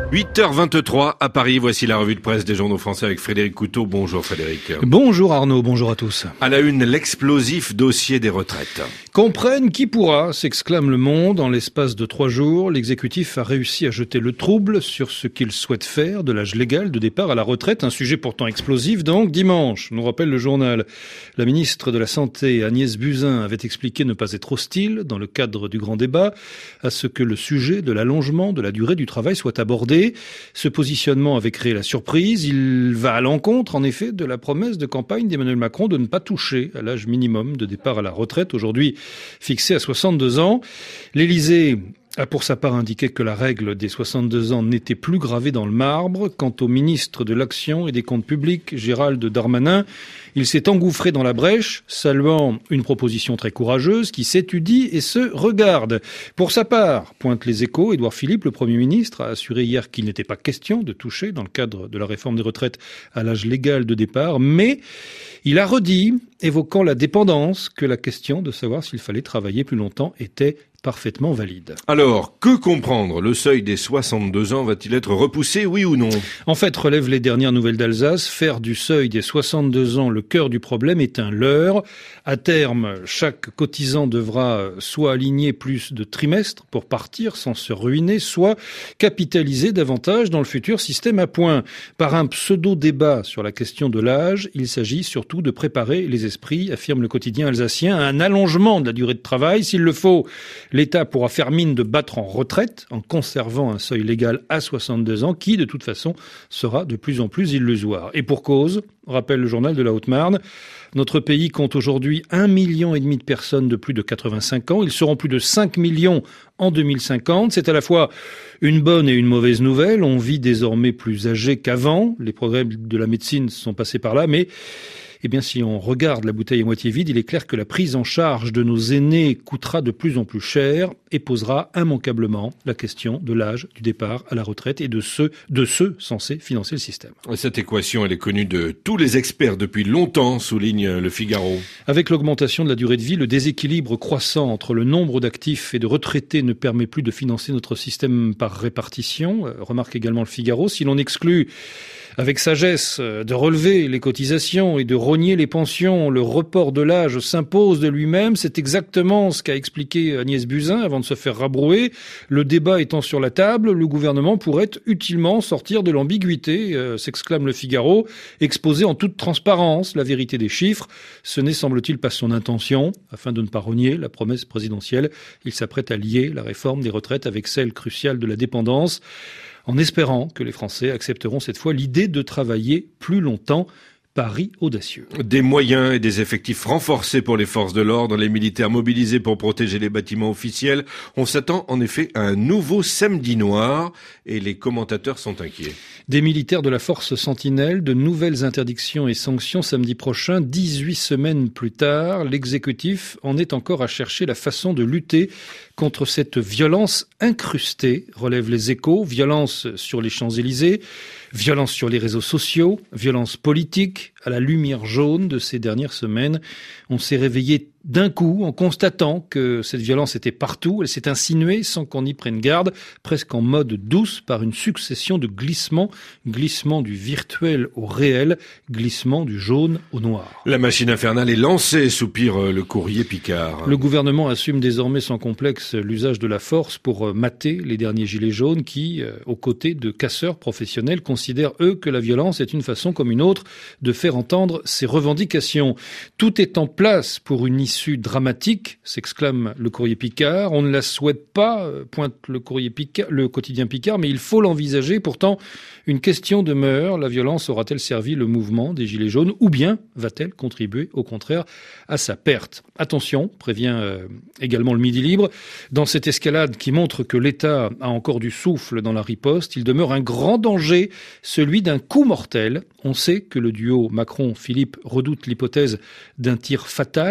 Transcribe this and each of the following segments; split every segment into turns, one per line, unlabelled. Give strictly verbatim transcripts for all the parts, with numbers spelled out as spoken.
huit heures vingt-trois à Paris, voici la revue de presse des journaux français avec Frédéric Couteau. Bonjour Frédéric.
Bonjour Arnaud, bonjour à tous.
À la une, l'explosif dossier des retraites.
Comprenne qui pourra, s'exclame Le Monde. En l'espace de trois jours, l'exécutif a réussi à jeter le trouble sur ce qu'il souhaite faire de l'âge légal de départ à la retraite. Un sujet pourtant explosif donc. Dimanche, nous rappelle le journal, la ministre de la Santé, Agnès Buzyn, avait expliqué ne pas être hostile, dans le cadre du grand débat, à ce que le sujet de l'allongement de la durée du travail soit abordé. Ce positionnement avait créé la surprise. Il va à l'encontre, en effet, de la promesse de campagne d'Emmanuel Macron de ne pas toucher à l'âge minimum de départ à la retraite, aujourd'hui fixé à soixante-deux ans. L'Élysée a pour sa part indiqué que la règle des soixante-deux ans n'était plus gravée dans le marbre. Quant au ministre de l'Action et des Comptes Publics, Gérald Darmanin, il s'est engouffré dans la brèche, saluant une proposition très courageuse qui s'étudie et se regarde. Pour sa part, pointe les Échos, Édouard Philippe, le Premier ministre, a assuré hier qu'il n'était pas question de toucher, dans le cadre de la réforme des retraites, à l'âge légal de départ, mais il a redit, évoquant la dépendance, que la question de savoir s'il fallait travailler plus longtemps était parfaitement valide.
Alors, que comprendre? Le seuil des soixante-deux ans va-t-il être repoussé, oui ou non?
En fait, relèvent les dernières nouvelles d'Alsace, faire du seuil des soixante-deux ans le cœur du problème est un leurre. À terme, chaque cotisant devra soit aligner plus de trimestres pour partir sans se ruiner, soit capitaliser davantage dans le futur système à points. Par un pseudo-débat sur la question de l'âge, il s'agit surtout de préparer les esprits, affirme le quotidien alsacien, à un allongement de la durée de travail. S'il le faut, l'État pourra faire mine de battre en retraite en conservant un seuil légal à soixante-deux ans qui, de toute façon, sera de plus en plus illusoire. Et pour cause, rappelle le journal de la Haute-Marne, notre pays compte aujourd'hui un million et demi de personnes de plus de quatre-vingt-cinq ans. Ils seront plus de cinq millions en deux mille cinquante. C'est à la fois une bonne et une mauvaise nouvelle. On vit désormais plus âgé qu'avant. Les progrès de la médecine sont passés par là, mais Eh bien, si on regarde la bouteille à moitié vide, il est clair que la prise en charge de nos aînés coûtera de plus en plus cher et posera immanquablement la question de l'âge du départ à la retraite et de ceux, de ceux censés financer le système.
Cette équation, elle est connue de tous les experts depuis longtemps, souligne Le Figaro.
Avec l'augmentation de la durée de vie, le déséquilibre croissant entre le nombre d'actifs et de retraités ne permet plus de financer notre système par répartition, euh, remarque également Le Figaro. Si l'on exclut avec sagesse de relever les cotisations et de rogner les pensions, le report de l'âge s'impose de lui-même. C'est exactement ce qu'a expliqué Agnès Buzyn avant de se faire rabrouer. Le débat étant sur la table, le gouvernement pourrait utilement sortir de l'ambiguïté, euh, s'exclame Le Figaro, exposer en toute transparence la vérité des chiffres. Ce n'est, semble-t-il, pas son intention. Afin de ne pas rogner la promesse présidentielle, il s'apprête à lier la réforme des retraites avec celle cruciale de la dépendance, en espérant que les Français accepteront cette fois l'idée de travailler plus longtemps. Pari audacieux.
Des moyens et des effectifs renforcés pour les forces de l'ordre, les militaires mobilisés pour protéger les bâtiments officiels. On s'attend en effet à un nouveau samedi noir et les commentateurs sont inquiets.
Des militaires de la force Sentinelle, de nouvelles interdictions et sanctions samedi prochain. dix-huit semaines plus tard, l'exécutif en est encore à chercher la façon de lutter contre cette violence incrustée, relèvent les Échos. Violence sur les Champs-Élysées, violence sur les réseaux sociaux, violence politique. À la lumière jaune de ces dernières semaines, on s'est réveillé d'un coup en constatant que cette violence était partout. Elle s'est insinuée sans qu'on y prenne garde, presque en mode douce, par une succession de glissements, glissement du virtuel au réel, glissement du jaune au noir.
La machine infernale est lancée, soupire le Courrier Picard.
Le gouvernement assume désormais sans complexe l'usage de la force pour mater les derniers gilets jaunes qui, aux côtés de casseurs professionnels, considèrent eux que la violence est une façon comme une autre de faire entendre ses revendications. Tout est en place pour une issue dramatique, s'exclame le Courrier Picard. On ne la souhaite pas, pointe le Courrier Picard, le quotidien Picard, mais il faut l'envisager. Pourtant, une question demeure. La violence aura-t-elle servi le mouvement des Gilets jaunes ou bien va-t-elle contribuer, au contraire, à sa perte? Attention, prévient euh, également le Midi Libre. Dans cette escalade qui montre que l'État a encore du souffle dans la riposte, il demeure un grand danger, celui d'un coup mortel. On sait que le duo Macron-Philippe redoute l'hypothèse d'un tir fatal, d'une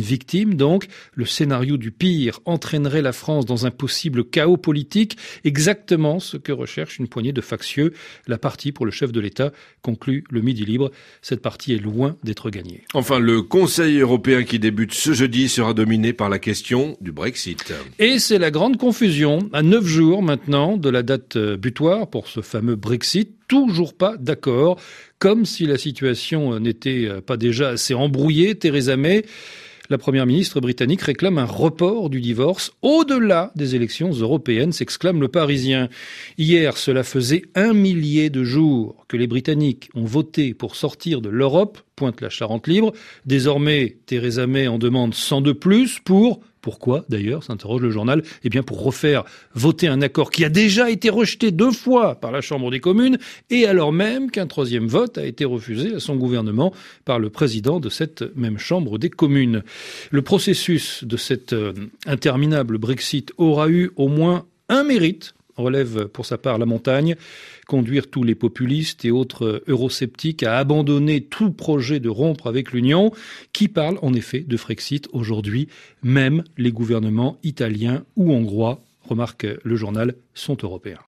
victime. Donc, le scénario du pire entraînerait la France dans un possible chaos politique, exactement ce que recherche une poignée de factieux. La partie pour le chef de l'État, conclut le Midi Libre. Cette partie est loin d'être gagnée.
Enfin, le Conseil européen qui débute ce jeudi sera dominé par la question du Brexit.
Et c'est la grande confusion. À neuf jours maintenant de la date butoir pour ce fameux Brexit, toujours pas d'accord. Comme si la situation n'était pas déjà assez embrouillée, Theresa May, la première ministre britannique, réclame un report du divorce au-delà des élections européennes, s'exclame le Parisien. Hier, cela faisait un millier de jours que les Britanniques ont voté pour sortir de l'Europe, pointe la Charente Libre. Désormais, Theresa May en demande cent de plus pour... Pourquoi, d'ailleurs, s'interroge le journal? Eh bien, pour refaire voter un accord qui a déjà été rejeté deux fois par la Chambre des communes, et alors même qu'un troisième vote a été refusé à son gouvernement par le président de cette même Chambre des communes. Le processus de cet euh, interminable Brexit aura eu au moins un mérite, relève pour sa part La Montagne, conduire tous les populistes et autres eurosceptiques à abandonner tout projet de rompre avec l'Union. Qui parle en effet de Frexit aujourd'hui? Même les gouvernements italiens ou hongrois, remarque le journal, sont européens.